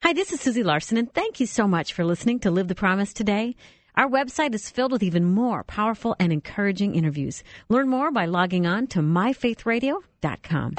Hi, this is Susie Larson, and thank you so much for listening to Live the Promise today. Our website is filled with even more powerful and encouraging interviews. Learn more by logging on to myfaithradio.com.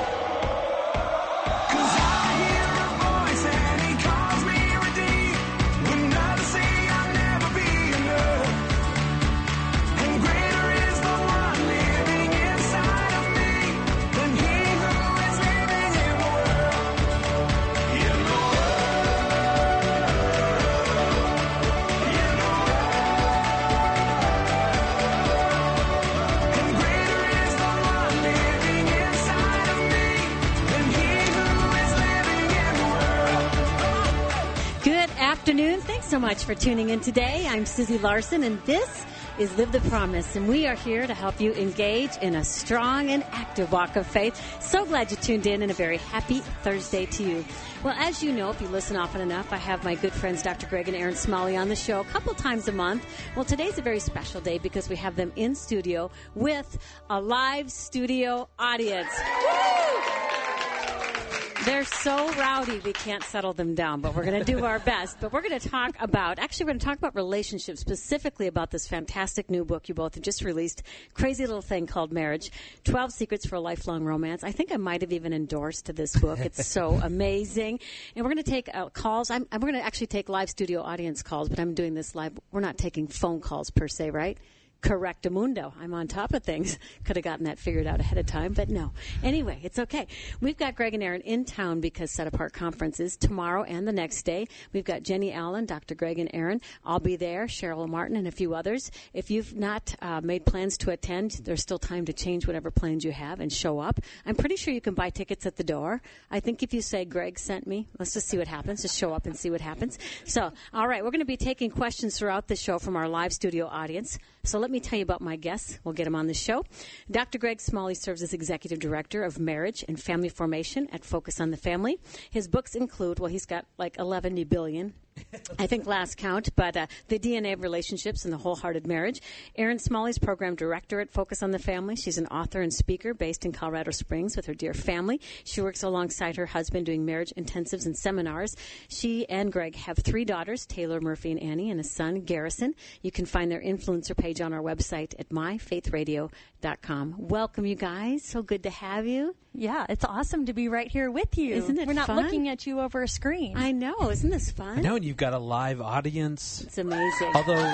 Afternoon. Thanks so much for tuning in today. I'm Susie Larson, and this is Live the Promise, and we are here to help you engage in a strong and active walk of faith. So glad you tuned in, and a very happy Thursday to you. Well, as you know, if you listen often enough, I have my good friends Dr. Greg and Aaron Smalley on the show a couple times a month. Well, today's a very special day because we have them in studio with a live studio audience. Woo! They're so rowdy, we can't settle them down, but we're going to do our best. But we're going to talk about, relationships, specifically about this fantastic new book you both have just released, crazy little thing called Marriage, 12 Secrets for a Lifelong Romance. I think I might have even endorsed this book. It's so amazing. And we're going to take calls. We're going to actually take live studio audience calls, but I'm doing this live. We're not taking phone calls per se, right? Correctamundo. I'm on top of things. Could have gotten that figured out ahead of time, but no. Anyway, it's okay. We've got Greg and Aaron in town because Set Apart Conferences tomorrow and the next day. We've got Jenny Allen, Dr. Greg and Aaron. I'll be there, Cheryl Martin, and a few others. If you've not made plans to attend, there's still time to change whatever plans you have and show up. I'm pretty sure you can buy tickets at the door. I think if you say, Greg sent me, let's just see what happens. Just show up and see what happens. So, all right, we're going to be taking questions throughout the show from our live studio audience. So let me tell you about my guests. We'll get him on the show. Dr. Greg Smalley serves as Executive Director of Marriage and Family Formation at Focus on the Family. His books include, well, he's got like 11 billion. I think last count, but The DNA of Relationships and the Wholehearted Marriage. Erin Smalley's Program Director at Focus on the Family. She's an author and speaker based in Colorado Springs with her dear family. She works alongside her husband doing marriage intensives and seminars. She and Greg have 3 daughters, Taylor, Murphy, and Annie, and a son, Garrison. You can find their influencer page on our website at myfaithradio.com. Welcome, you guys. So good to have you. Yeah, it's awesome to be right here with you. Isn't it We're not fun? looking at you over a screen. I know. Isn't this fun? I know, and you've got a live audience. It's amazing. Although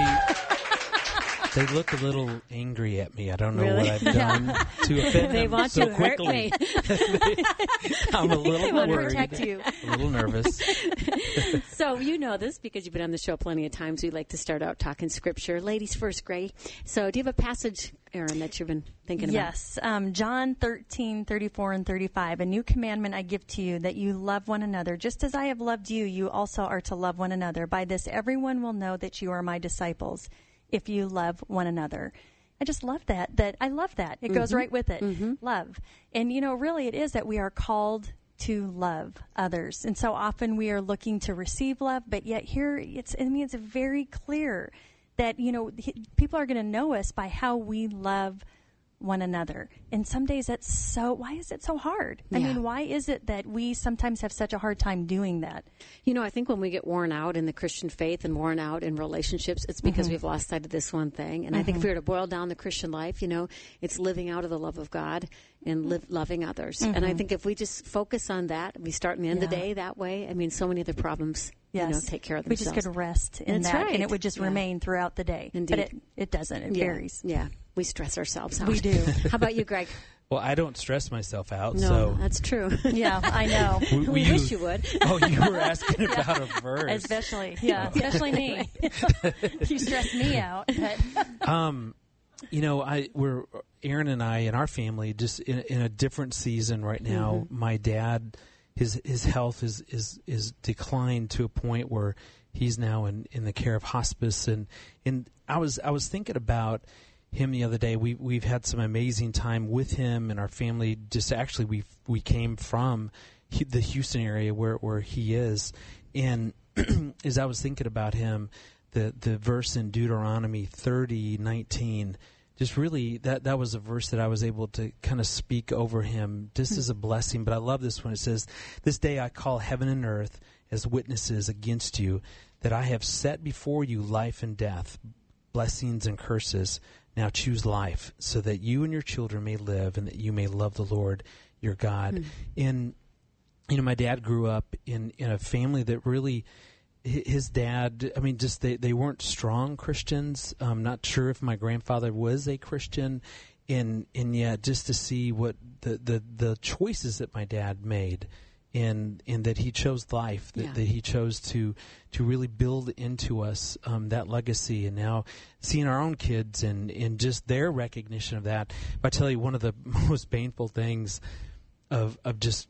they look a little angry at me. I don't know Really? what I've done to offend They them want so to hurt quickly. me. I'm a little They want to worried. protect you. A little nervous. So you know this because you've been on the show plenty of times. We like to start out talking scripture. Ladies first, Gray. So do you have a passage, Aaron, that you've been thinking about? Yes. John 13:34 and 35. A new commandment I give to you, that you love one another. Just as I have loved you, you also are to love one another. By this, everyone will know that you are my disciples, if you love one another. I just love that. I love that. It goes right with it. Love. And, really it is that we are called to love others. And so often we are looking to receive love, but yet here it's very clear that, people are going to know us by how we love one another. And some days why is it so hard? Yeah. I mean, why is it that we sometimes have such a hard time doing that? I think when we get worn out in the Christian faith and worn out in relationships, it's because we've lost sight of this one thing. And I think if we were to boil down the Christian life, it's living out of the love of God and loving others. And I think if we just focus on that, we start and end the day that way, so many other problems, take care of themselves. We just could rest in That's that, right. and it would just remain throughout the day. Indeed. But it doesn't. It varies. Yeah. We stress ourselves out. We do. How about you, Greg? Well, I don't stress myself out. No, so that's true. Yeah, I know. We wish you would. Oh, you were asking about a verse. Especially me. You stress me out. But. We're Aaron and I and our family just in a different season right now. My dad, his health is declined to a point where he's now in the care of hospice, and I was thinking about him the other day. We've had some amazing time with him and our family. Just actually, we came from the Houston area where he is, and as I was thinking about him, the verse in Deuteronomy 30:19. Just really, that was a verse that I was able to kind of speak over him just as a blessing. But I love this one. It says, "This day I call heaven and earth as witnesses against you, that I have set before you life and death, blessings and curses. Now choose life, so that you and your children may live, and that you may love the Lord your God. And my dad grew up in a family that really, his dad, just they weren't strong Christians. I'm not sure if my grandfather was a Christian, and yet just to see what the choices that my dad made, and that he chose life, that he chose to really build into us that legacy, and now seeing our own kids and just their recognition of that. But I tell you, one of the most painful things of just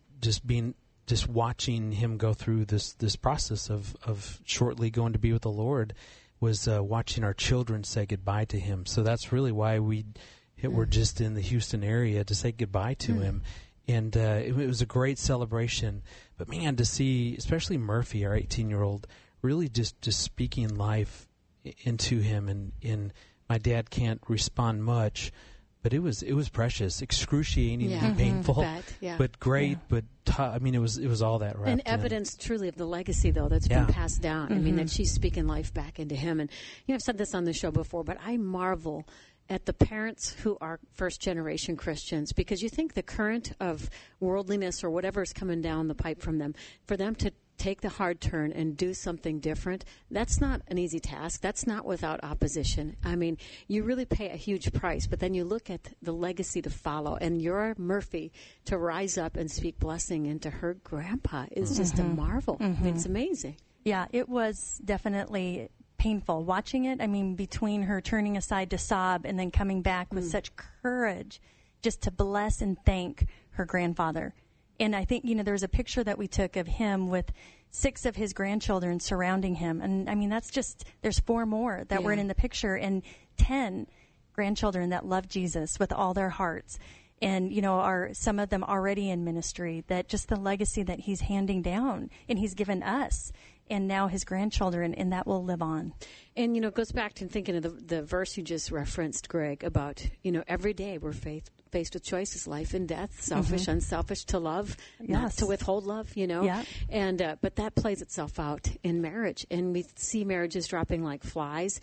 watching him go through this process of shortly going to be with the Lord was watching our children say goodbye to him. So that's really why we're just in the Houston area to say goodbye to him. And it was a great celebration. But, man, to see, especially Murphy, our 18-year-old, really just speaking life into him. And my dad can't respond much, but it was precious, excruciatingly painful, but great, but it was all that wrapped and evidence truly of the legacy, though, that's been passed down. That she's speaking life back into him. And, I've said this on the show before, but I marvel at the parents who are first-generation Christians, because you think the current of worldliness or whatever is coming down the pipe from them, for them to take the hard turn and do something different, that's not an easy task. That's not without opposition. You really pay a huge price, but then you look at the legacy to follow, and your Murphy to rise up and speak blessing into her grandpa is just a marvel. It's amazing. Yeah, it was definitely painful watching it. Between her turning aside to sob and then coming back with such courage just to bless and thank her grandfather. And I think, there was a picture that we took of him with 6 of his grandchildren surrounding him. And that's just, there's 4 more that weren't in the picture, and 10 grandchildren that love Jesus with all their hearts. And, are some of them already in ministry, that just the legacy that he's handing down and he's given us, and now his grandchildren, and that will live on. And, it goes back to thinking of the verse you just referenced, Greg, about, every day we're faced with choices, life and death, selfish, unselfish, to love, not to withhold love, And, but that plays itself out in marriage. And we see marriages dropping like flies,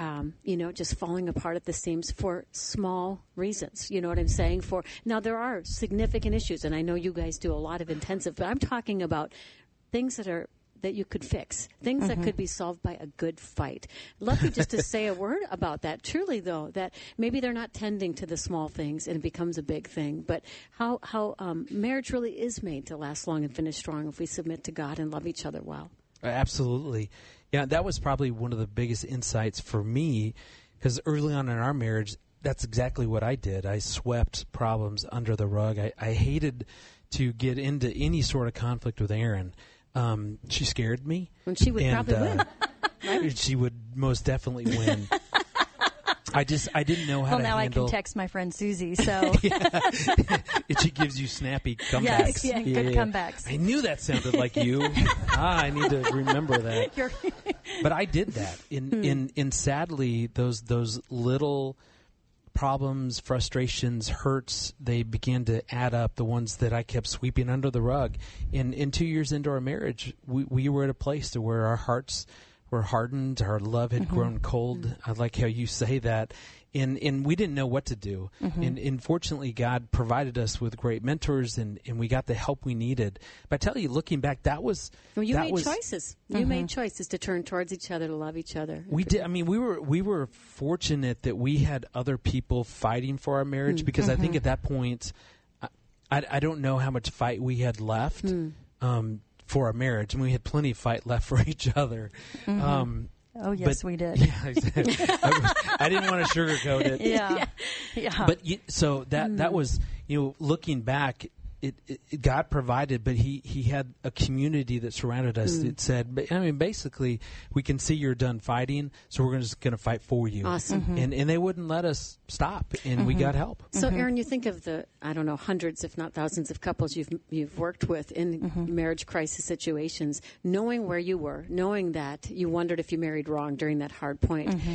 just falling apart at the seams for small reasons. You know what I'm saying? Now, there are significant issues, and I know you guys do a lot of intensive, but I'm talking about things that you could fix, things that could be solved by a good fight. I'd love you just to say a word about that. Truly, though, that maybe they're not tending to the small things and it becomes a big thing, but how marriage really is made to last long and finish strong if we submit to God and love each other well. Absolutely. Yeah, that was probably one of the biggest insights for me, because early on in our marriage, that's exactly what I did. I swept problems under the rug. I hated to get into any sort of conflict with Erin. She scared me. And she would probably win. Right? She would most definitely win. I didn't know how to handle... Well, now I can text my friend Susie, so... She gives you snappy comebacks. Yes, good comebacks. I knew that sounded like you. I need to remember that. But I did that. In sadly, those little problems, frustrations, hurts, they began to add up, the ones that I kept sweeping under the rug. And 2 years into our marriage, we were at a place to where our hearts were hardened, our love had grown cold. I like how you say that. And we didn't know what to do. And fortunately, God provided us with great mentors, and we got the help we needed. But I tell you, looking back, you made choices. You made choices to turn towards each other, to love each other. We did. We were fortunate that we had other people fighting for our marriage, because I think at that point, I don't know how much fight we had left for our marriage. And we had plenty of fight left for each other. Oh, yes, we did. Yeah, I didn't want to sugarcoat it. Yeah. But so that was, looking back, God provided, but He had a community that surrounded us that said, basically, we can see you're done fighting, so we're just going to fight for you. Awesome. And they wouldn't let us stop, and we got help. So, Erin, you think of the, hundreds, if not thousands of couples you've worked with in marriage crisis situations, knowing where you were, knowing that you wondered if you married wrong during that hard point.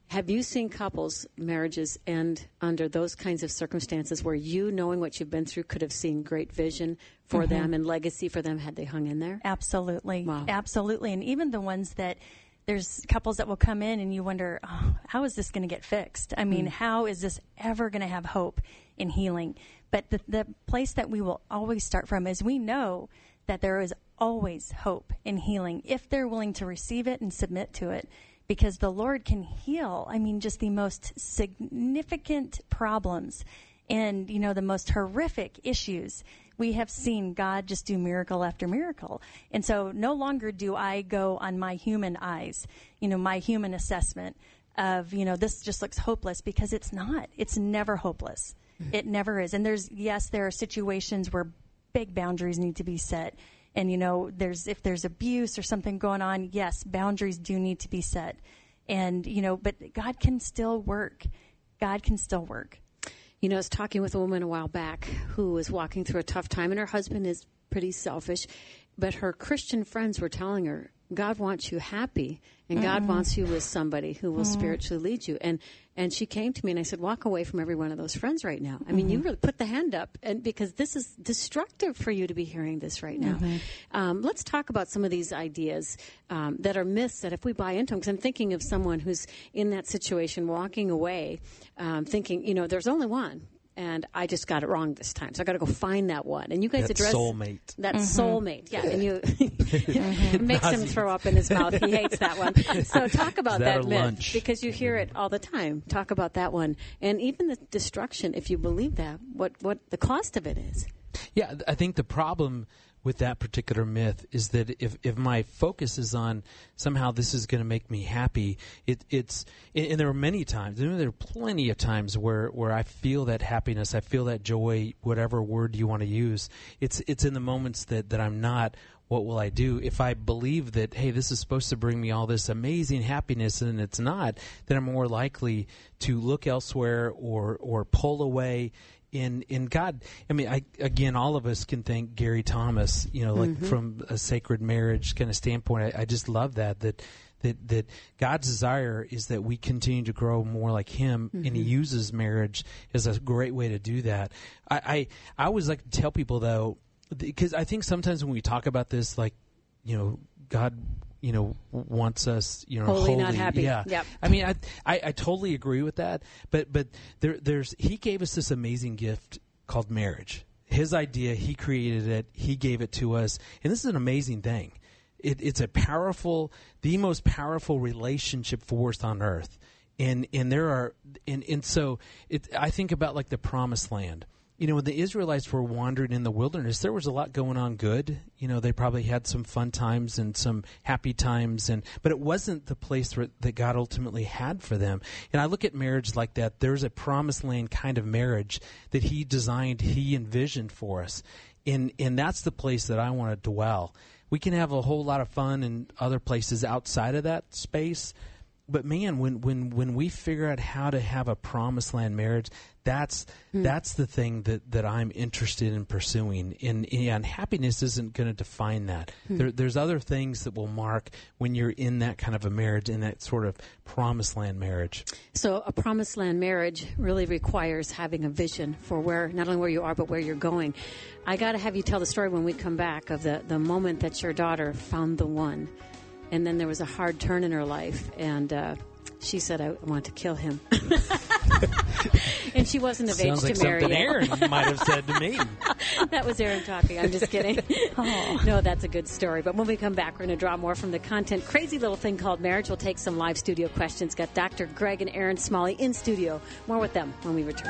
Have you seen couples, marriages end under those kinds of circumstances where you, knowing what you've been through, could have seen great vision for them and legacy for them had they hung in there? Absolutely. Wow. Absolutely. And even the ones that there's couples that will come in and you wonder, how is this going to get fixed? I mean, how is this ever going to have hope in healing? But the place that we will always start from is we know that there is always hope in healing if they're willing to receive it and submit to it. Because the Lord can heal, just the most significant problems and, the most horrific issues. We have seen God just do miracle after miracle. And so no longer do I go on my human eyes, my human assessment of, this just looks hopeless, because it's not. It's never hopeless. It never is. And there are situations where big boundaries need to be set. And, if there's abuse or something going on, yes, boundaries do need to be set. And, but God can still work. God can still work. I was talking with a woman a while back who was walking through a tough time, and her husband is pretty selfish, but her Christian friends were telling her, God wants you happy, and God wants you with somebody who will spiritually lead you. And she came to me, and I said, walk away from every one of those friends right now. You really put the hand up, and because this is destructive for you to be hearing this right now. Let's talk about some of these ideas that are myths that if we buy into them, because I'm thinking of someone who's in that situation walking away thinking, there's only one. And I just got it wrong this time, so I got to go find that one. And you guys address soulmate. That soulmate, yeah. And you makes him throw up in his mouth. He hates that one. So talk about that myth, lunch? Because you hear it all the time. Talk about that one, and even the destruction. If you believe that, what the cost of it is. Yeah, I think the problem with that particular myth is that if my focus is on somehow this is going to make me happy, it's and there are many times, there are plenty of times where I feel that happiness, I feel that joy, whatever word you want to use. It's in the moments that I'm not. What will I do? If I believe that, hey, this is supposed to bring me all this amazing happiness and it's not, then I'm more likely to look elsewhere or pull away. In God, all of us can thank Gary Thomas, from a sacred marriage kind of standpoint. I just love that God's desire is that we continue to grow more like Him, and He uses marriage as a great way to do that. I always like to tell people, though, because I think sometimes when we talk about this, God, wants us, holy, not happy. Yeah. Yep. I totally agree with that. But He gave us this amazing gift called marriage. His idea, He created it, He gave it to us, and this is an amazing thing. It's the most powerful relationship force on earth, and so I think about like the Promised Land. When the Israelites were wandering in the wilderness, there was a lot going on good. They probably had some fun times and some happy times, but it wasn't the place that God ultimately had for them. And I look at marriage like that. There's a promised land kind of marriage that He designed, He envisioned for us. And that's the place that I want to dwell. We can have a whole lot of fun in other places outside of that space. But man, when we figure out how to have a promised land marriage, that's the thing that I'm interested in pursuing. And happiness isn't going to define that. There's other things that will mark when you're in that kind of a marriage, in that sort of promised land marriage. So a promised land marriage really requires having a vision for not only where you are, but where you're going. I got to have you tell the story when we come back of the moment that your daughter found the one. And then there was a hard turn in her life, and she said, I want to kill him. And she wasn't of age to marry him. Sounds like something Aaron might have said to me. That was Aaron talking. I'm just kidding. No, that's a good story. But when we come back, we're going to draw more from the content. Crazy little thing called marriage. We'll take some live studio questions. Got Dr. Greg and Aaron Smalley in studio. More with them when we return.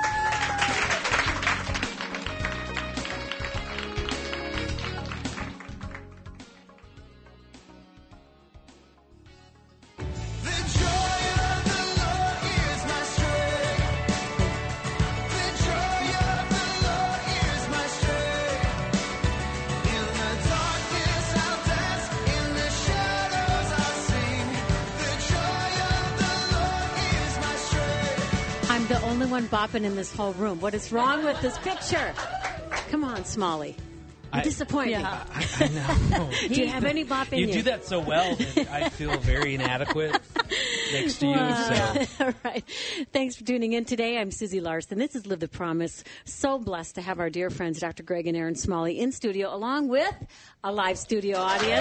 One bopping in this whole room. What is wrong with this picture? Come on, Smalley. You disappoint me. I know. Do you have any bop in you? You do that so well that I feel very inadequate. next to you. So. All right. Thanks for tuning in today. I'm Susie Larson. This is Live the Promise. So blessed to have our dear friends, Dr. Greg and Erin Smalley, in studio, along with a live studio audience.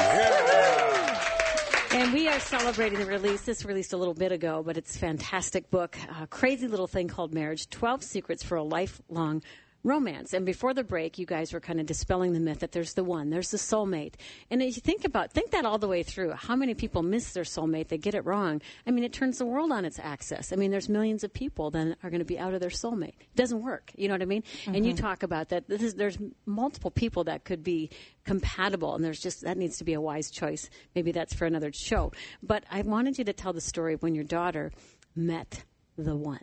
And we are celebrating the release. This released a little bit ago, but it's a fantastic book. A crazy little thing called Marriage, 12 Secrets for a Lifelong Romance. And before the break, you guys were kind of dispelling the myth that there's the one, there's the soulmate. And if you think that all the way through, how many people miss their soulmate, they get it wrong. I mean, it turns the world on its axis. I mean, there's millions of people that are going to be out of their soulmate. It doesn't work. You know what I mean? Mm-hmm. And you talk about that. There's multiple people that could be compatible, and that needs to be a wise choice. Maybe that's for another show. But I wanted you to tell the story of when your daughter met the one.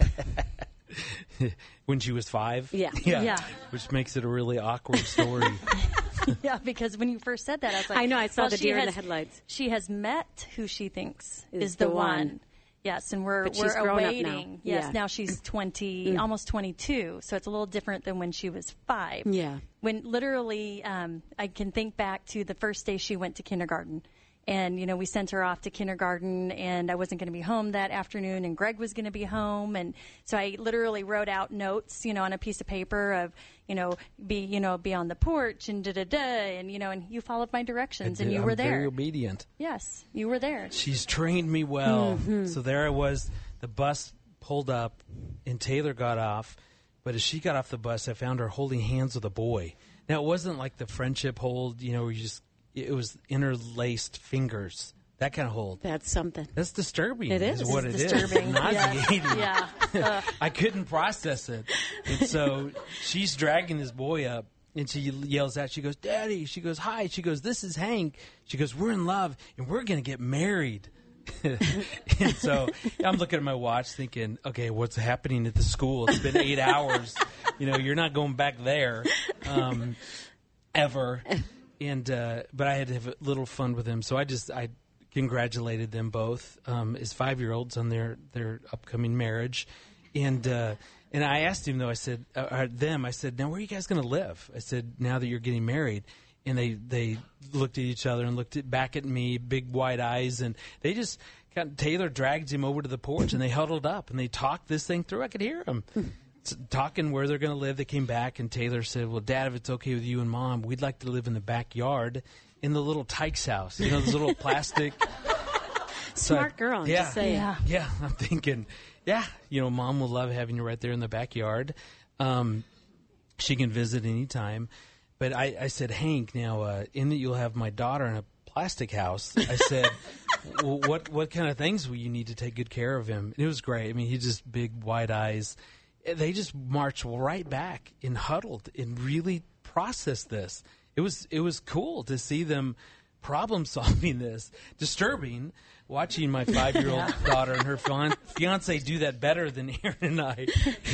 When she was 5? Yeah. Which makes it a really awkward story. Yeah, because when you first said that, I was like, I know, I saw the deer in the headlights. She has met who she thinks is the one. Yes, and we're awaiting. Now. Yes, now she's 20, almost 22, so it's a little different than when she was 5. Yeah. When literally, I can think back to the first day she went to kindergarten. And, we sent her off to kindergarten, and I wasn't going to be home that afternoon, and Greg was going to be home. And so I literally wrote out notes, on a piece of paper of, be on the porch and da-da-da. And, and you followed my directions, and you were there. I'm very obedient. Yes, you were there. She's trained me well. Mm-hmm. So there I was. The bus pulled up, and Taylor got off. But as she got off the bus, I found her holding hands with a boy. Now, it wasn't like the friendship hold, where you just... It was interlaced fingers, that kind of hold. That's something. That's disturbing. It is. What it's it disturbing. Is. Nauseating. Yeah. I couldn't process it. And so she's dragging this boy up, and she yells out, she goes, "Daddy." She goes, "Hi." She goes, "This is Hank." She goes, "We're in love, and we're going to get married." And so I'm looking at my watch thinking, okay, what's happening at the school? It's been 8 hours. You're not going back there ever. And but I had to have a little fun with him, so I congratulated them both as 5-year-olds on their upcoming marriage, and I asked him though, I said, "Now where are you guys going to live?" I said, "Now that you're getting married," and they looked at each other and looked back at me, big wide eyes, and they just Taylor dragged him over to the porch and they huddled up and they talked this thing through. I could hear them. Talking where they're going to live. They came back, and Taylor said, "Well, Dad, if it's okay with you and Mom, we'd like to live in the backyard in the little Tykes house. This little plastic." Smart girl, I'm just saying. Yeah, I'm thinking, Mom will love having you right there in the backyard. She can visit anytime. But I said, "Hank, now, in that you'll have my daughter in a plastic house," I said, "Well, what kind of things will you need to take good care of him?" And it was great. I mean, he just big, wide eyes. They just marched right back and huddled and really processed this. It was cool to see them problem solving this. Disturbing watching my 5-year-old daughter and her fiance do that better than Erin and I.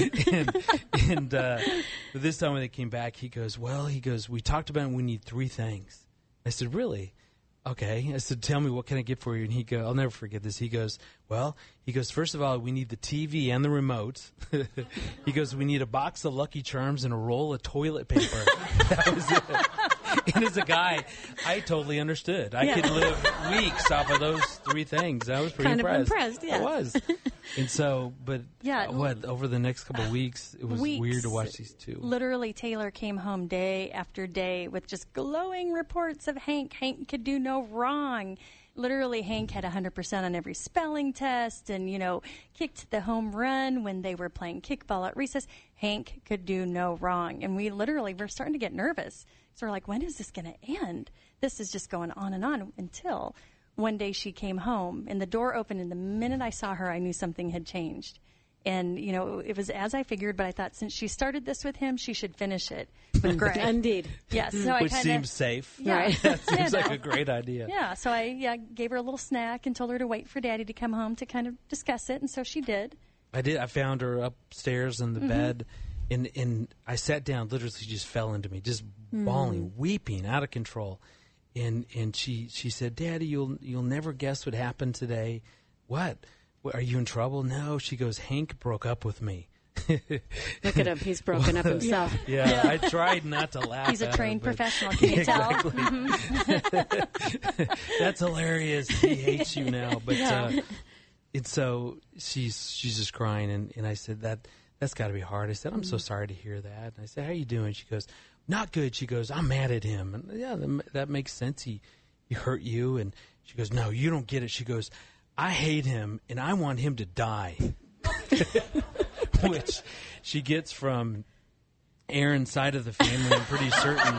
and this time when they came back, he goes, "We talked about it, we need 3 things." I said, "Really?" "Okay." I said, "Tell me, what can I get for you?" And he goes, I'll never forget this. He goes, "First of all, we need the TV and the remote." He goes, "We need a box of Lucky Charms and a roll of toilet paper." That was it. And as a guy, I totally understood. I could live weeks off of those 3 things. I was pretty impressed. Yeah. I was. And so, but over the next couple of weeks, it was weird to watch these 2. Literally, Taylor came home day after day with just glowing reports of Hank. Hank could do no wrong. Literally, Hank had 100% on every spelling test and, kicked the home run when they were playing kickball at recess. Hank could do no wrong. And we literally were starting to get nervous. So we're like, when is this going to end? This is just going on and on until one day she came home and the door opened, and the minute I saw her, I knew something had changed. And, it was as I figured, but I thought since she started this with him, she should finish it with Greg. Indeed. Yes. So Which seems safe. Yeah. Right. That seems like a great idea. Yeah. So I gave her a little snack and told her to wait for Daddy to come home to kind of discuss it. And so she did. I did. I found her upstairs in the bed, and I sat down. Literally, she just fell into me, just bawling, weeping, out of control. And she said, "Daddy, you'll never guess what happened today." "What? Are you in trouble?" "No." She goes, "Hank broke up with me." Look at him. He's broken up himself. Yeah, I tried not to laugh. He's a trained professional. Can you tell? That's hilarious. He hates you now. But And so she's just crying, and I said, that's got to be hard. I said, I'm so sorry to hear that. And I said, how are you doing? She goes, not good. She goes, I'm mad at him. And yeah, that makes sense. He hurt you. And she goes, no, you don't get it. She goes, I hate him, and I want him to die. Which she gets from Aaron's side of the family, I'm pretty certain.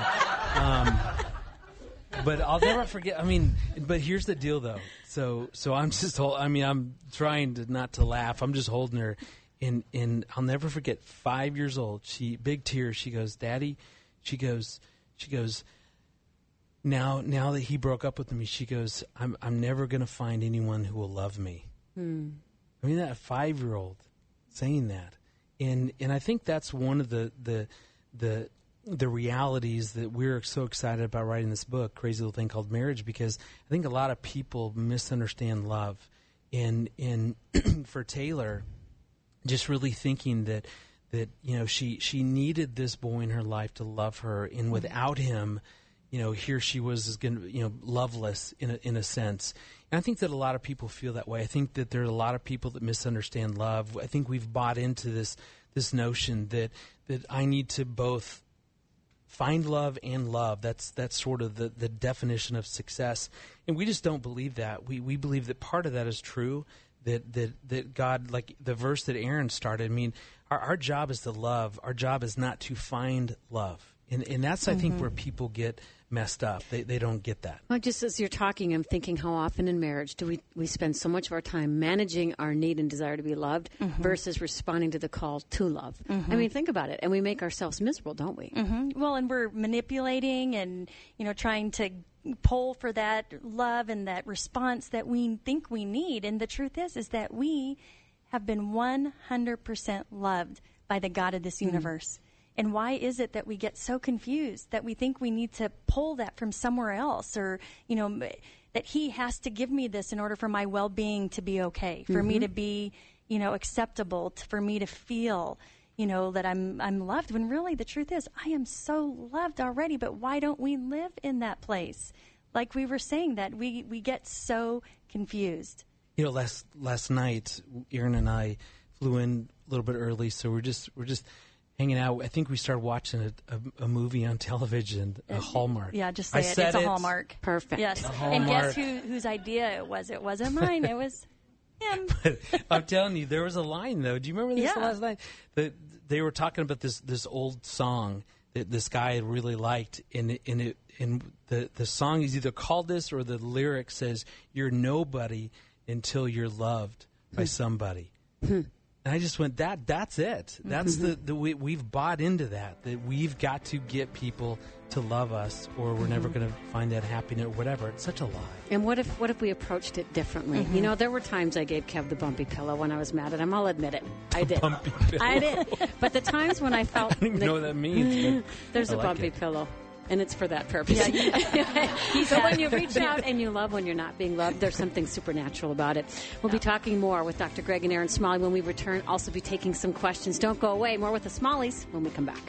But I'll never forget. I mean, but here's the deal, though. So I'm just, I'm trying not to laugh. I'm just holding her, and I'll never forget. 5 years old, big tears. She goes, Daddy. She goes. Now that he broke up with me, she goes, I'm never going to find anyone who will love me. I mean, that 5-year-old saying that, and I think that's one of the realities that we're so excited about writing this book, Crazy Little Thing Called Marriage, because I think a lot of people misunderstand love. And for Taylor, just really thinking that she needed this boy in her life to love her, and without him, here she was loveless in a sense. And I think that a lot of people feel that way. I think that there are a lot of people that misunderstand love. I think we've bought into this notion that I need to both find love and love. That's sort of the definition of success. And we just don't believe that. We believe that part of that is true, that God, like the verse that Aaron started, I mean, our job is to love. Our job is not to find love. And that's, I think, where people get messed up. They don't get that. Well, just as you're talking, I'm thinking how often in marriage do we spend so much of our time managing our need and desire to be loved versus responding to the call to love. I mean, think about it. And we make ourselves miserable, don't we? Well, and we're manipulating and, trying to pull for that love and that response that we think we need. And the truth is that we have been 100% loved by the God of this universe. And why is it that we get so confused that we think we need to pull that from somewhere else, or, that he has to give me this in order for my well-being to be okay, for me to be, acceptable, for me to feel, that I'm loved, when really the truth is I am so loved already. But why don't we live in that place? Like we were saying, that we get so confused. Last night, Aaron and I flew in a little bit early, so we're just hanging out. I think we started watching a movie on television, a Hallmark. Yeah, just say it. It's a Hallmark. Perfect. Yes. Hallmark. And guess whose idea it was? It wasn't mine. It was him. But I'm telling you, there was a line, though. Do you remember this last night? They were talking about this old song that this guy really liked, and the song is either called this, or the lyric says, "You're nobody until you're loved by somebody." And I just went, that's it. That's we've bought into that we've got to get people to love us, or we're never going to find that happiness or whatever. It's such a lie. And what if we approached it differently? There were times I gave Kev the bumpy pillow when I was mad at him. I'll admit it. I did. Bumpy pillow. I did. But the times when I felt... I don't even know what that means. There's a bumpy pillow. And it's for that purpose. But when you reach out and you love when you're not being loved, there's something supernatural about it. We'll be talking more with Dr. Greg and Aaron Smalley when we return. Also be taking some questions. Don't go away. More with the Smalleys when we come back.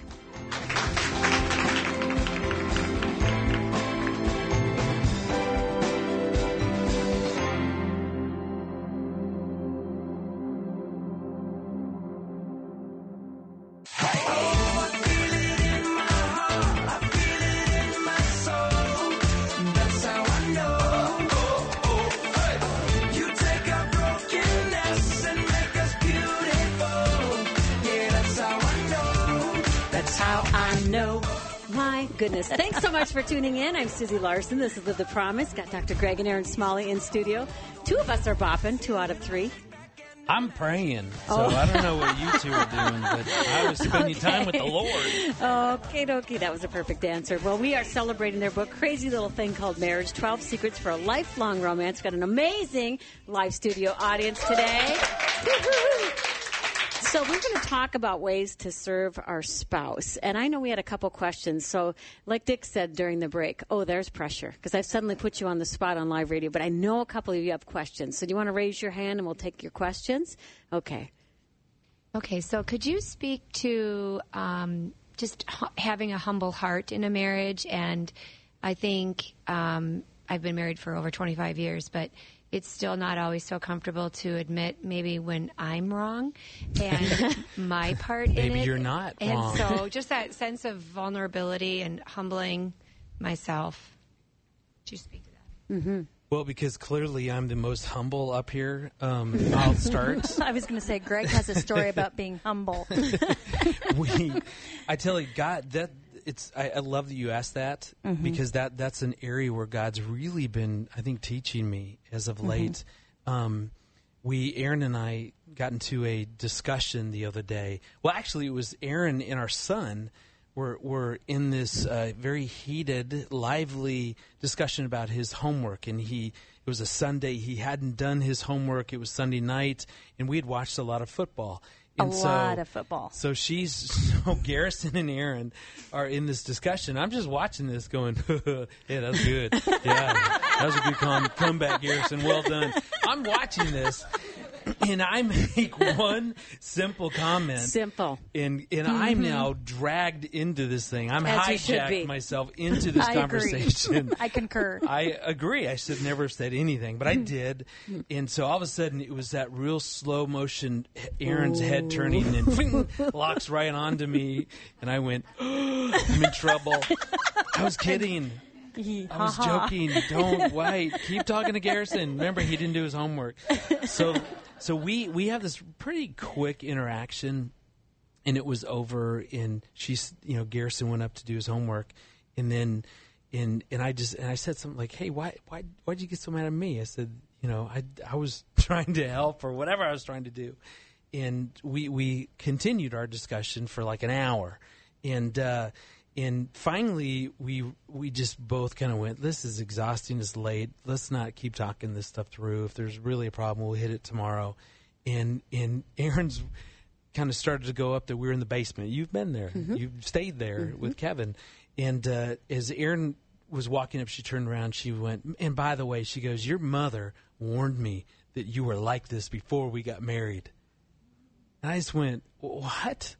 Goodness. Thanks so much for tuning in. I'm Susie Larson. This is Live the Promise. Got Dr. Greg and Aaron Smalley in studio. 2 of us are bopping, 2 out of 3. I'm praying, so I don't know what you two are doing, but I was spending time with the Lord. Okay, dokie. That was a perfect answer. Well, we are celebrating their book, Crazy Little Thing Called Marriage, 12 Secrets for a Lifelong Romance. Got an amazing live studio audience today. So we're going to talk about ways to serve our spouse. And I know we had a couple questions. So like Dick said during the break, there's pressure, because I've suddenly put you on the spot on live radio. But I know a couple of you have questions. So do you want to raise your hand and we'll take your questions? Okay. Okay, so could you speak to just having a humble heart in a marriage? And I think I've been married for over 25 years, but it's still not always so comfortable to admit maybe when I'm wrong and my part in it. Maybe you're not wrong. And so just that sense of vulnerability and humbling myself. Would you speak to that? Mm-hmm. Well, because clearly I'm the most humble up here, I'll start. I was going to say, Greg has a story about being humble. I tell you, God, I love that you asked that, because that's an area where God's really been, I think, teaching me as of late. Aaron and I got into a discussion the other day. Well, actually, it was Aaron and our son were in this very heated, lively discussion about his homework. And it was a Sunday. He hadn't done his homework. It was Sunday night, and we had watched a lot of football. A lot of football. So Garrison and Aaron are in this discussion. I'm just watching this going, yeah, that's good. Yeah, that was a good comeback, Garrison. Well done. I'm watching this, and I make one simple comment. Simple. And I'm now dragged into this thing. I'm hijacked myself into this conversation. Agree. I concur. I agree. I should never have said anything, but I did. And so all of a sudden, it was that real slow motion, Aaron's head turning and locks right onto me. And I went, I'm in trouble. I was kidding. I was joking. Don't wait. Keep talking to Garrison. Remember, he didn't do his homework. So we have this pretty quick interaction, and it was over. And Garrison went up to do his homework, and then I said something like, "Hey, why'd you get so mad at me?" I said, I was trying to help or whatever I was trying to do, and we continued our discussion for like an hour, and finally, we just both kind of went, this is exhausting, it's late, let's not keep talking this stuff through. If there's really a problem, we'll hit it tomorrow. And Aaron's kind of started to go up that we're in the basement. You've been there. You've stayed there with Kevin. And as Aaron was walking up, she turned around, she went, and by the way, she goes, your mother warned me that you were like this before we got married. And I just went, what?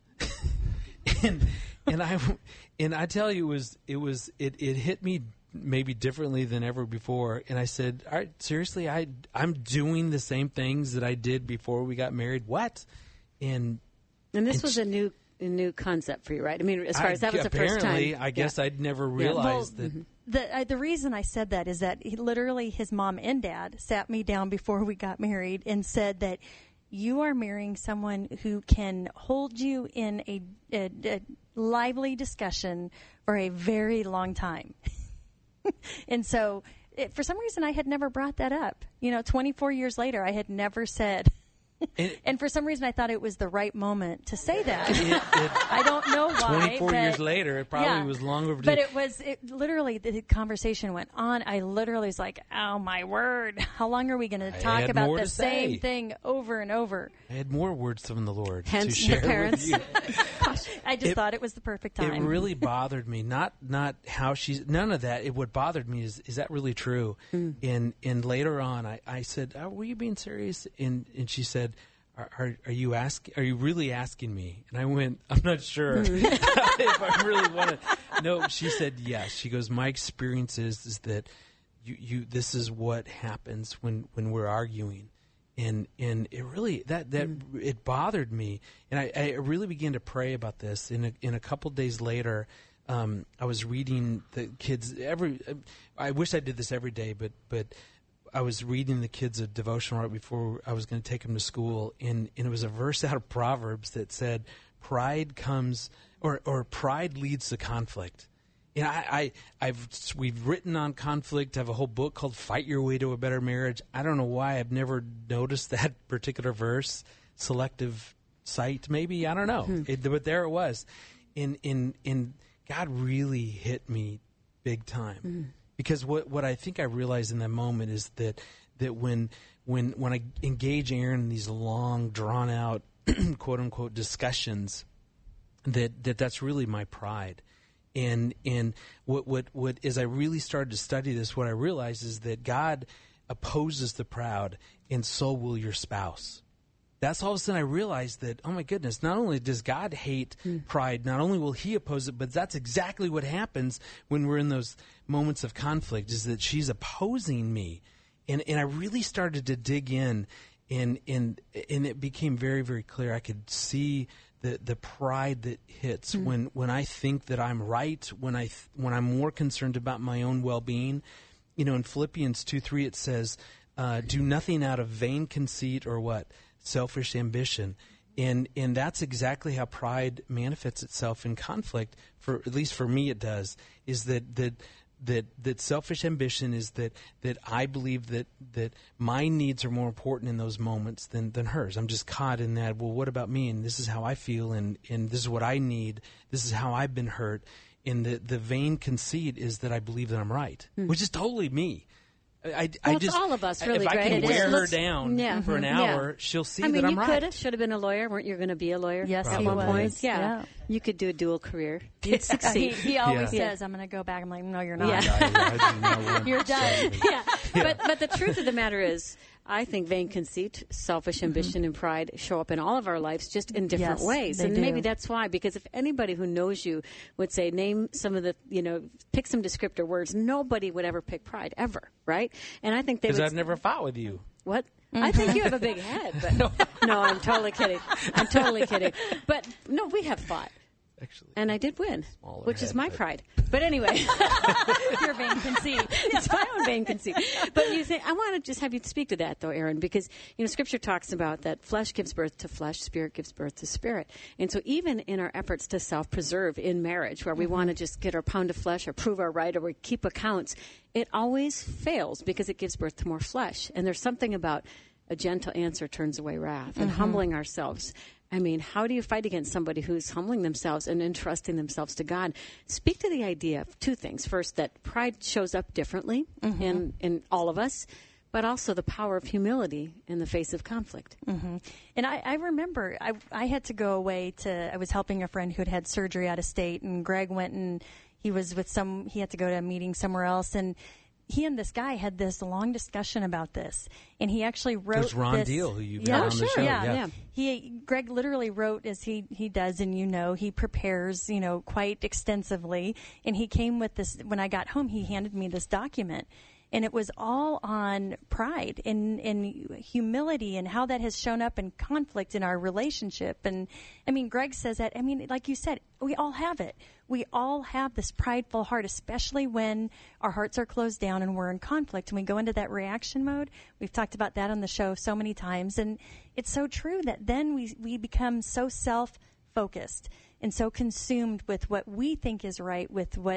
And I tell you, it hit me maybe differently than ever before. And I said, all right, seriously, I'm doing the same things that I did before we got married. What? And this was a new concept for you, right? I mean, as far as that was the first time. Apparently, I guess I'd never realized that. The reason I said that is that his mom and dad sat me down before we got married and said that you are marrying someone who can hold you in a lively discussion for a very long time. And so, for some reason, I had never brought that up. 24 years later, I had never said. And for some reason, I thought it was the right moment to say that. I don't know why. 24 years later, it probably was long overdue. But literally, the conversation went on. I literally was like, oh, my word. How long are we going to talk about the same thing over and over? I had more words from the Lord to share with you. I just thought it was the perfect time. It really bothered me. Not how none of that. What bothered me is that really true? And later on, I said, were you being serious? And she said, Are you really asking me? And I went, I'm not sure if I really want to. No, she said yes. She goes, my experience is that you this is what happens when we're arguing. And it really it bothered me, and I really began to pray about this. In a couple days later, I was reading the kids I wish I did this every day, but I was reading the kids a devotional right before I was going to take them to school, and it was a verse out of Proverbs that said, "Pride comes or pride leads to conflict." And we've written on conflict. I have a whole book called "Fight Your Way to a Better Marriage." I don't know why I've never noticed that particular verse. Selective sight, maybe, I don't know. But there it was, and God really hit me big time. Because what I think I realized in that moment is that when I engage Aaron in these long, drawn out, quote unquote discussions, that's really my pride. And what as I really started to study this, what I realized is that God opposes the proud, and so will your spouse. that's all of a sudden I realized that, oh my goodness, not only does God hate pride, not only will he oppose it, but that's exactly what happens when we're in those moments of conflict, is that she's opposing me. And I really started to dig in, and it became very, very clear. I could see the pride that hits when I think that I'm right, when I'm more concerned about my own well-being. In Philippians 2:3 it says, do nothing out of vain conceit or what? Selfish ambition. And that's exactly how pride manifests itself in conflict, at least for me it does, is that selfish ambition is that I believe that my needs are more important in those moments than hers. I'm just caught in that, well, what about me? And this is how I feel, and this is what I need. This is how I've been hurt. And the vain conceit is that I believe that I'm right, which is totally me. It's all of us, really, if I Greg. can wear her down for an hour, she'll see that I'm right. You should have been a lawyer. Weren't you going to be a lawyer? Yes, at one point. Yeah. You could do a dual career. You'd succeed. He always says, I'm going to go back. I'm like, no, you're not. You're done. But the truth of the matter is, I think vain conceit, selfish ambition, and pride show up in all of our lives, just in different ways. And maybe that's why, because if anybody who knows you would say, name some of the, pick some descriptor words, nobody would ever pick pride, ever, right? And I think they would. Because I've never fought with you. What? I think you have a big head, but no, I'm totally kidding. But no, we have fought. Actually, and I did win, which is my pride. But anyway, your vain conceit. It's my own vain conceit. But you think I want to just have you speak to that, though, Aaron, because Scripture talks about that flesh gives birth to flesh, spirit gives birth to spirit, and so even in our efforts to self-preserve in marriage, where we want to just get our pound of flesh or prove our right or we keep accounts, it always fails because it gives birth to more flesh. And there's something about a gentle answer turns away wrath, and humbling ourselves. I mean, how do you fight against somebody who's humbling themselves and entrusting themselves to God? Speak to the idea of two things. First, that pride shows up differently in all of us, but also the power of humility in the face of conflict. And I remember I had to go away I was helping a friend who had surgery out of state, and Greg went and he had to go to a meeting somewhere else, and he and this guy had this long discussion about this, and he actually wrote. There's Ron Deal, who you've got on the show. Yeah. Greg literally wrote, as he does, and he prepares, quite extensively. And he came with this. When I got home, he handed me this document, and it was all on pride and humility and how that has shown up in conflict in our relationship. And I mean, Greg says that. I mean, like you said, we all have it. We all have this prideful heart, especially when our hearts are closed down and we're in conflict and we go into that reaction mode. We've talked about that on the show so many times. And it's so true that then we become so self-focused and so consumed with what we think is right, with what,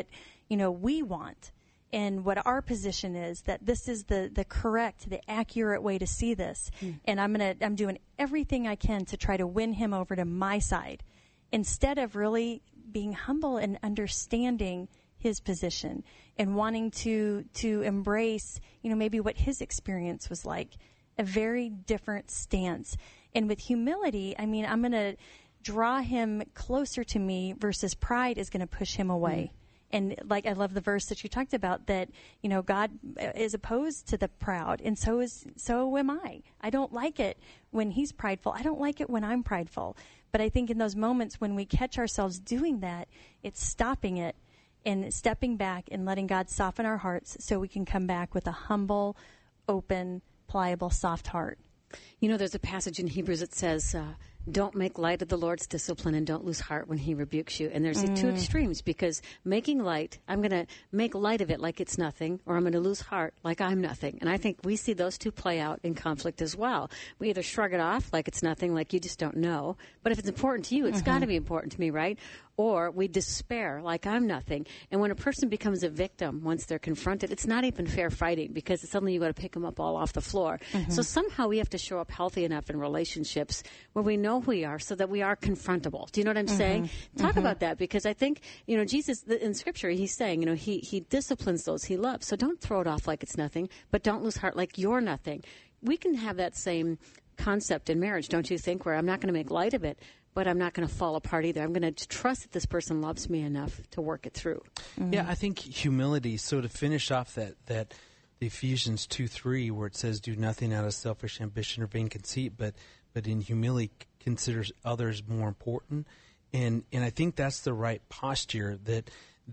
we want and what our position is, that this is the correct, the accurate way to see this. And I'm doing everything I can to try to win him over to my side, instead of really being humble and understanding his position and wanting to embrace, maybe what his experience was like, a very different stance. And with humility, I mean, I'm going to draw him closer to me versus pride is going to push him away. And I love the verse that you talked about, that, God is opposed to the proud, and so am I. I don't like it when he's prideful. I don't like it when I'm prideful. But I think in those moments when we catch ourselves doing that, it's stopping it and stepping back and letting God soften our hearts so we can come back with a humble, open, pliable, soft heart. There's a passage in Hebrews that says, don't make light of the Lord's discipline and don't lose heart when he rebukes you. And there's the two extremes, because making light, I'm going to make light of it like it's nothing, or I'm going to lose heart like I'm nothing. And I think we see those two play out in conflict as well. We either shrug it off like it's nothing, like you just don't know. But if it's important to you, it's got to be important to me, right? Or we despair like I'm nothing. And when a person becomes a victim, once they're confronted, it's not even fair fighting, because suddenly you got to pick them up all off the floor. So somehow we have to show up healthy enough in relationships where we know who we are, so that we are confrontable. Do you know what I'm saying? Talk about that, because I think, Jesus in Scripture, he's saying, he disciplines those he loves. So don't throw it off like it's nothing, but don't lose heart like you're nothing. We can have that same concept in marriage, don't you think, where I'm not going to make light of it, but I'm not going to fall apart either. I'm going to trust that this person loves me enough to work it through. Yeah, I think humility, so to finish off that the Ephesians 2:3, where it says, do nothing out of selfish ambition or vain conceit, but but in humility considers others more important. And I think that's the right posture, that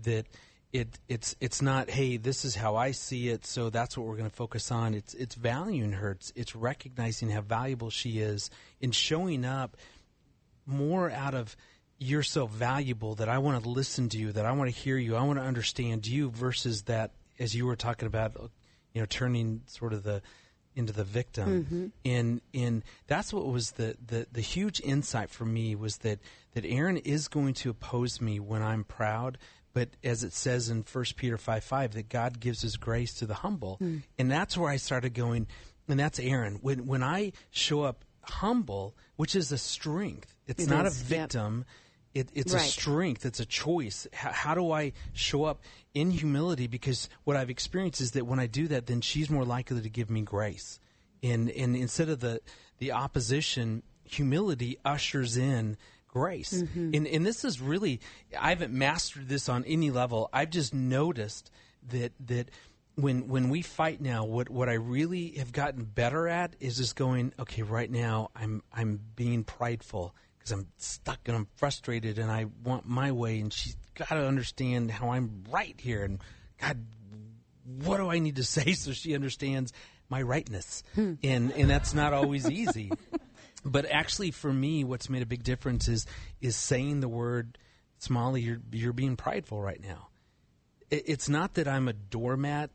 it's not, hey, this is how I see it, so that's what we're going to focus on. It's valuing her. It's recognizing how valuable she is, and showing up more out of, you're so valuable that I want to listen to you, that I want to hear you, I want to understand you, versus that, as you were talking about, turning sort of into the victim. And that's what was the huge insight for me, was that Aaron is going to oppose me when I'm proud, but as it says in 1 Peter 5:5, that God gives his grace to the humble. And that's where I started going, and that's Aaron. When I show up humble, which is a strength, it's not a victim. It's a strength. It's a choice. How do I show up in humility? Because what I've experienced is that when I do that, then she's more likely to give me grace. And instead of the opposition, humility ushers in grace. And this is really, I haven't mastered this on any level. I've just noticed that when we fight now, what I really have gotten better at is just going, okay, right now I'm being prideful, because I'm stuck and I'm frustrated and I want my way, and she's got to understand how I'm right here. And God, what do I need to say so she understands my rightness? And that's not always easy. But actually, for me, what's made a big difference is saying the word, Smalley, you're being prideful right now. It's not that I'm a doormat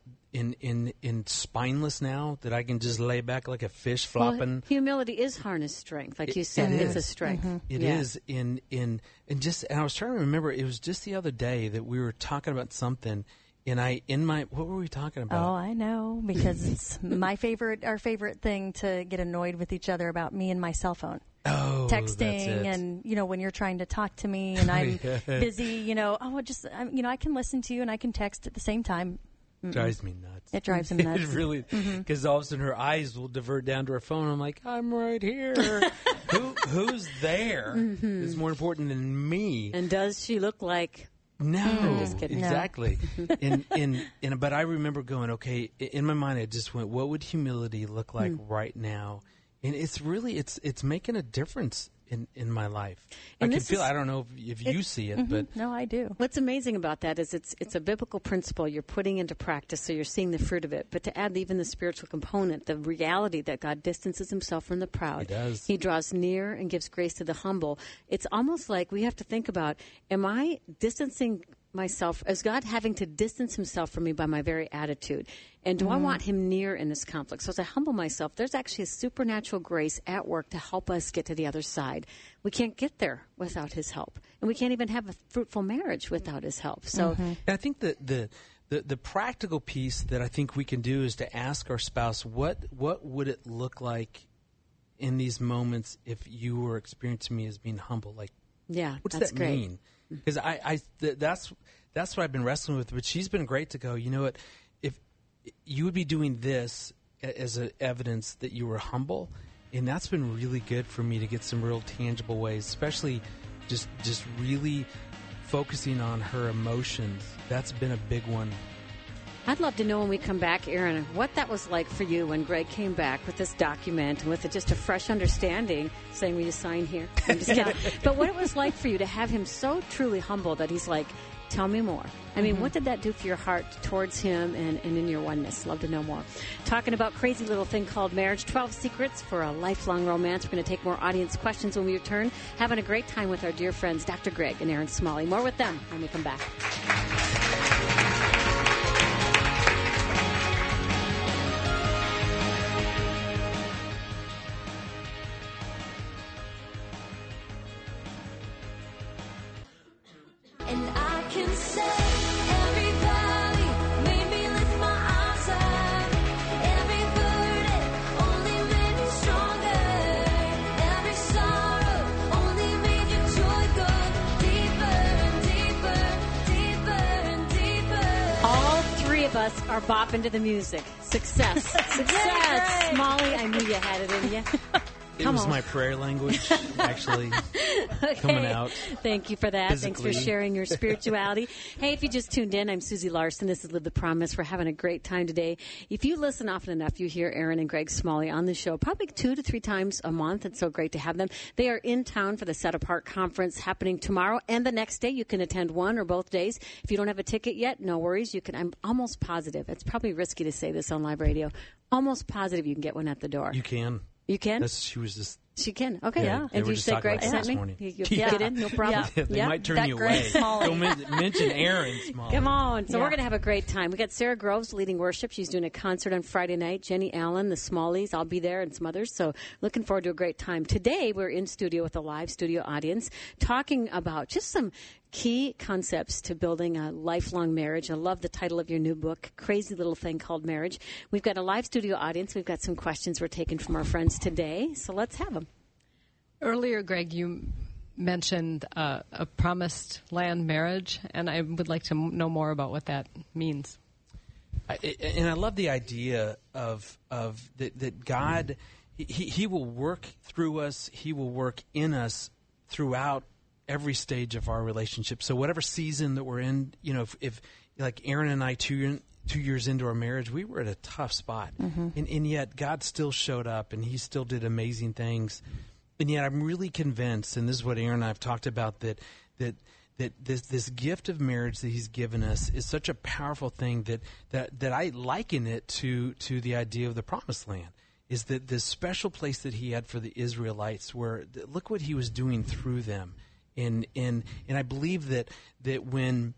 in spineless now, that I can just lay back like a fish flopping. Well, humility is harness strength, like you said. It's a strength. It is. And I was trying to remember, it was just the other day that we were talking about something, and what were we talking about? Oh, I know, because it's our favorite thing to get annoyed with each other about, me and my cell phone. Oh, texting, and when you're trying to talk to me and I'm busy, I can listen to you and I can text at the same time. Drives me nuts. It drives him nuts. It really, because all of a sudden her eyes will divert down to her phone. I'm like, I'm right here. Who's there? Is more important than me. And does she look like? No, just kidding. Exactly. But I remember going, okay, in my mind I just went, what would humility look like right now? And it's really, it's making a difference in my life. And I can feel, I don't know if you see it, but. No, I do. What's amazing about that is it's a biblical principle you're putting into practice, so you're seeing the fruit of it. But to add even the spiritual component, the reality that God distances himself from the proud. He does. He draws near and gives grace to the humble. It's almost like we have to think about, am I distancing myself, is God having to distance himself from me by my very attitude? And do I want him near in this conflict? So as I humble myself, there's actually a supernatural grace at work to help us get to the other side. We can't get there without his help. And we can't even have a fruitful marriage without his help. So I think that the practical piece that I think we can do is to ask our spouse, what would it look like in these moments if you were experiencing me as being humble? Like, what's that mean? Because that's what I've been wrestling with. But she's been great to go, you know what, if you would be doing this as a evidence that you were humble, and that's been really good for me to get some real tangible ways, especially just really focusing on her emotions. That's been a big one. I'd love to know when we come back, Aaron, what that was like for you when Greg came back with this document and with just a fresh understanding, saying, will you sign here? I'm just kidding. But what it was like for you to have him so truly humble that he's like, tell me more. I mean, what did that do for your heart towards him and in your oneness? Love to know more. Talking about crazy little thing called marriage, 12 secrets for a lifelong romance. We're going to take more audience questions when we return. Having a great time with our dear friends, Dr. Greg and Aaron Smalley. More with them when we come back. Us are bopping to the music. Success. Smalley, I knew you had it in you. It was my prayer language, actually, coming out. Thank you for that. Physically. Thanks for sharing your spirituality. Hey, if you just tuned in, I'm Susie Larson. This is Live the Promise. We're having a great time today. If you listen often enough, you hear Aaron and Greg Smalley on the show probably 2 to 3 times a month. It's so great to have them. They are in town for the Set Apart Conference happening tomorrow and the next day. You can attend one or both days. If you don't have a ticket yet, no worries. You can. I'm almost positive. It's probably risky to say this on live radio. Almost positive you can get one at the door. You can. You can? She can. Okay. Yeah. And you say Greg sent me? You get in, no problem. Yeah, they might turn you away. Don't mention Aaron Smalley. Come on. So we're going to have a great time. We got Sarah Groves leading worship. She's doing a concert on Friday night. Jenny Allen, the Smalleys. I'll be there and some others. So looking forward to a great time. Today we're in studio with a live studio audience talking about just some key concepts to building a lifelong marriage. I love the title of your new book, Crazy Little Thing Called Marriage. We've got a live studio audience. We've got some questions we're taking from our friends today. So let's have them. Earlier, Greg, you mentioned a promised land marriage, and I would like to know more about what that means. And I love the idea of that God, he will work through us. He will work in us throughout every stage of our relationship. So whatever season that we're in, if like Aaron and I, 2 years into our marriage, we were at a tough spot, and yet God still showed up, and He still did amazing things. And yet I'm really convinced, and this is what Aaron and I have talked about, that this gift of marriage that He's given us is such a powerful thing that I liken it to the idea of the Promised Land. Is that this special place that He had for the Israelites, where look what He was doing through them, and I believe that when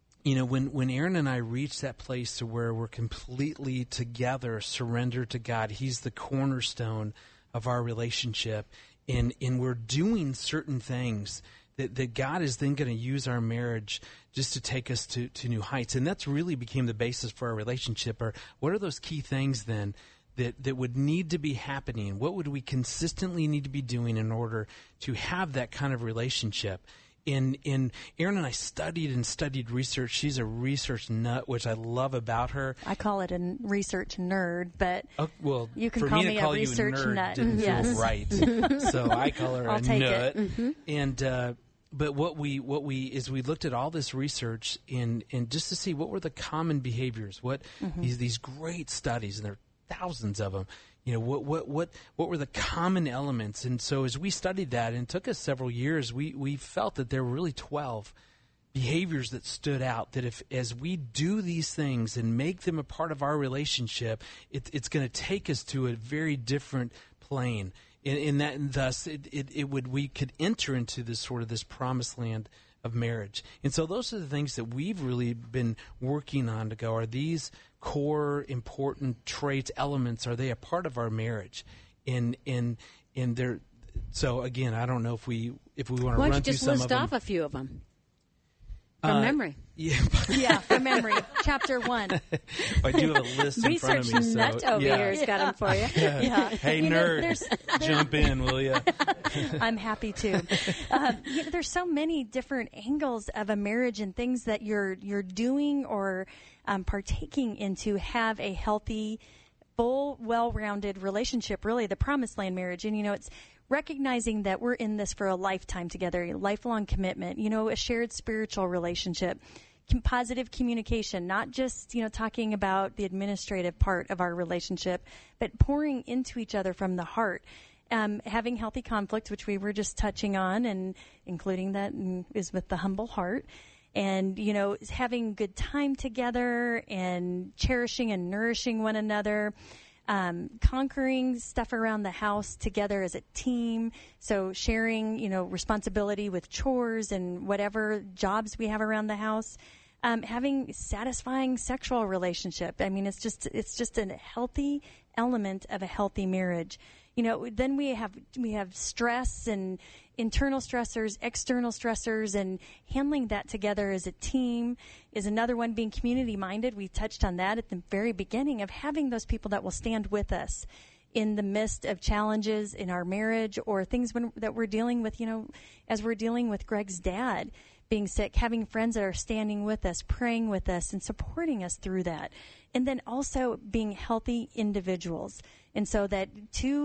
Aaron and I reach that place to where we're completely together, surrendered to God, He's the cornerstone of our relationship. And we're doing certain things that God is then going to use our marriage just to take us to new heights. And that's really became the basis for our relationship. Or what are those key things then that would need to be happening? What would we consistently need to be doing in order to have that kind of relationship? And Aaron and I studied research. She's a research nut, which I love about her. I call it a research nerd, but you can for call me me to call a research you a nerd nut. didn't feel right. So I call her I'll a take nut. it. Mm-hmm. And but what we is we looked at all this research and just to see what were the common behaviors, what these great studies, and there are thousands of them. What were the common elements? And so as we studied that, and it took us several years, we felt that there were really 12 behaviors that stood out, that as we do these things and make them a part of our relationship, it's going to take us to a very different plane. And thus we could enter into this promised land of marriage. And so those are the things that we've really been working on to go, are these core important traits, elements, are they a part of our marriage? And they're, so again, I don't know if we want to run through some of them. Why don't you just list off a few of them? From memory. Yeah, from memory. Chapter 1. I do have a list in front of me. Research nut over here has got them for you. Yeah. Hey, nerd, jump in, will you? I'm happy to. There's so many different angles of a marriage and things that you're doing or partaking in to have a healthy, full, well-rounded relationship, really, the promised land marriage. And, it's recognizing that we're in this for a lifetime together, a lifelong commitment, a shared spiritual relationship, positive communication, not just, talking about the administrative part of our relationship, but pouring into each other from the heart. Having healthy conflict, which we were just touching on, and including that is with the humble heart. And, having good time together and cherishing and nourishing one another. Conquering stuff around the house together as a team. So sharing, responsibility with chores and whatever jobs we have around the house. Having satisfying sexual relationship. I mean, it's just a healthy element of a healthy marriage. Then we have stress and internal stressors, external stressors, and handling that together as a team is another one. Being community minded, we touched on that at the very beginning, of having those people that will stand with us in the midst of challenges in our marriage or things that we're dealing with, as we're dealing with Greg's dad being sick, having friends that are standing with us, praying with us, and supporting us through that. And then also being healthy individuals. And so that two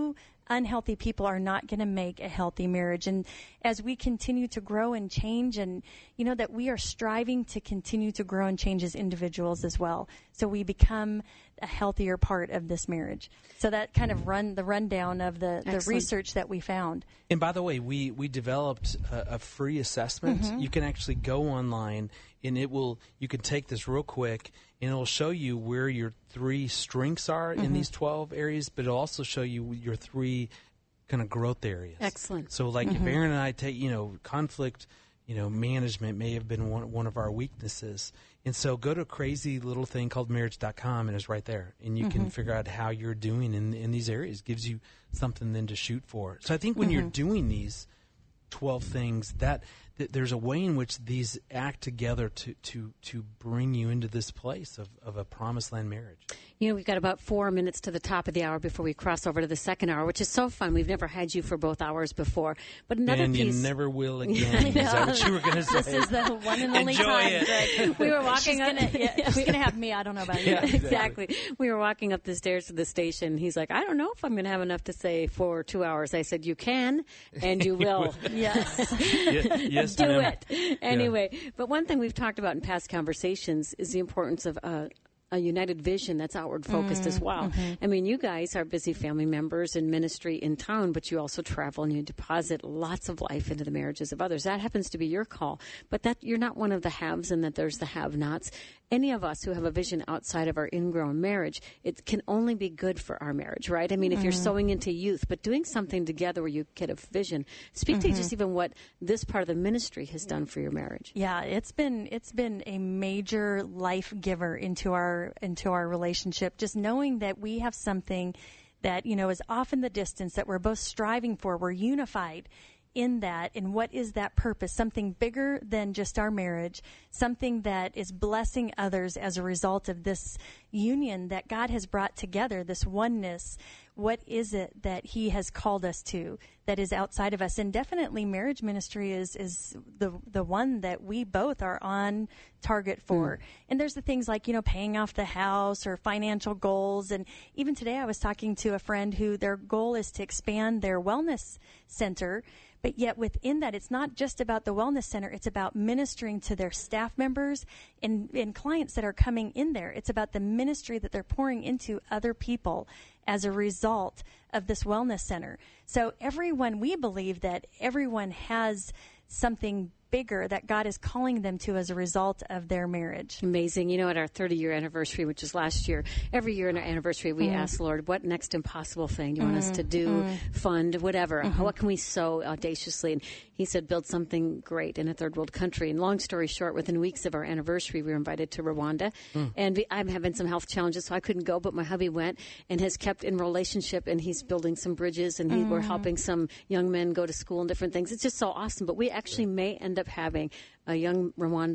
unhealthy people are not going to make a healthy marriage. And as we continue to grow and change, and that we are striving to continue to grow and change as individuals as well, so we become a healthier part of this marriage. So that kind of the rundown of the research that we found. And by the way, we developed a free assessment. You can actually go online, and you can take this real quick, and it'll show you where your 3 strengths are in these 12 areas, but it'll also show you your 3 kind of growth areas. Excellent. So like if Aaron and I take, conflict, management may have been one of our weaknesses. And so go to a crazy little thing called marriage.com, and it's right there. And you can figure out how you're doing in these areas. Gives you something then to shoot for. So I think when you're doing these 12 things, that there's a way in which these act together to bring you into this place of a promised land marriage. We've got about 4 minutes to the top of the hour before we cross over to the second hour, which is so fun. We've never had you for both hours before. But another piece... you never will again. Is that what you were going to say? This is the one and only time. Greg. We were walking she's going to have me. I don't know about you. Yeah, exactly. We were walking up the stairs to the station. He's like, I don't know if I'm going to have enough to say for 2 hours. I said, you can, and you will. Yes. Yes, do ma'am. it. Anyway, but one thing we've talked about in past conversations is the importance of a united vision that's outward focused as well. I mean, you guys are busy family members in ministry in town, but you also travel and you deposit lots of life into the marriages of others. That happens to be your call, but that you're not one of the haves and that there's the have-nots. Any of us who have a vision outside of our ingrown marriage, it can only be good for our marriage, right? I mean, if you're sowing into youth, but doing something together where you get a vision. Speak to just even what this part of the ministry has done for your marriage. Yeah, it's been a major life giver into our relationship. Just knowing that we have something that is off in the distance that we're both striving for. We're unified in that, and what is that purpose? Something bigger than just our marriage, something that is blessing others as a result of this union that God has brought together, this oneness. What is it that He has called us to that is outside of us? And definitely marriage ministry is the one that we both are on target for. And there's the things like, paying off the house or financial goals. And even today I was talking to a friend who their goal is to expand their wellness center. But yet within that, it's not just about the wellness center. It's about ministering to their staff members and clients that are coming in there. It's about the ministry that they're pouring into other people as a result of this wellness center. So we believe that everyone has something bigger that God is calling them to as a result of their marriage. Amazing. At our 30-year anniversary, which is last year, every year in our anniversary, we ask, Lord, what next impossible thing do you want us to do, fund, whatever? What can we sow audaciously? And He said, build something great in a third world country. And long story short, within weeks of our anniversary, we were invited to Rwanda. And I'm having some health challenges, so I couldn't go, but my hubby went and has kept in relationship, and he's building some bridges, and we're helping some young men go to school and different things. It's just so awesome. But we actually may end up having a young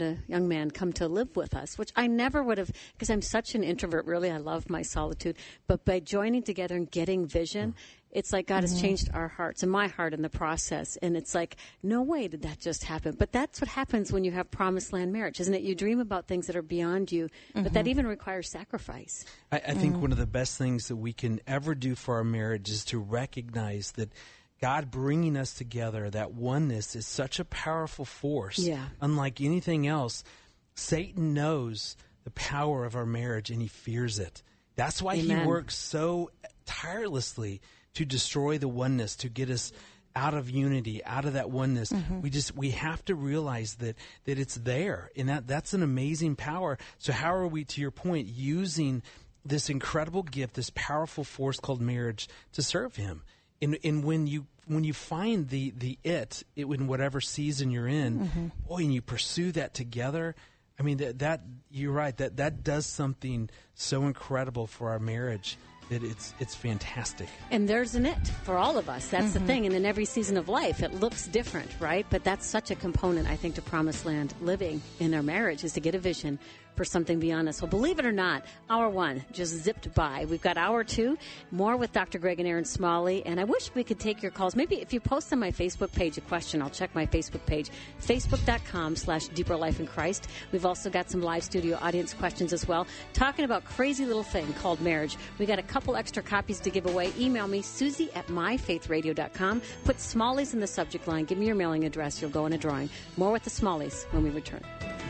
man come to live with us, which I never would have, because I'm such an introvert, really. I love my solitude. But by joining together and getting vision, it's like God has changed our hearts and my heart in the process. And it's like, no way did that just happen. But that's what happens when you have promised land marriage, isn't it? You dream about things that are beyond you, but that even requires sacrifice. I think one of the best things that we can ever do for our marriage is to recognize that God bringing us together, that oneness is such a powerful force. Yeah. Unlike anything else, Satan knows the power of our marriage and he fears it. That's why he works so tirelessly to destroy the oneness, to get us out of unity, out of that oneness. We have to realize that it's there, and that's an amazing power. So how are we, to your point, using this incredible gift, this powerful force called marriage to serve Him? And when you find the it in whatever season you're in, boy, and you pursue that together, I mean that you're right, that does something so incredible for our marriage that it's fantastic. And there's an it for all of us. That's the thing. And in every season of life, it looks different, right? But that's such a component, I think, to promised land living in our marriage, is to get a vision, for something beyond us. Well, believe it or not, hour one just zipped by. We've got hour two, more with Dr. Greg and Erin Smalley, and I wish we could take your calls. Maybe if you post on my Facebook page a question, I'll check my Facebook page, facebook.com/Deeper Life in Christ. We've also got some live studio audience questions as well, talking about crazy little thing called marriage. We got a couple extra copies to give away. Email me, Susie@myfaithradio.com. Put Smalley's in the subject line. Give me your mailing address. You'll go in a drawing. More with the Smalleys when we return.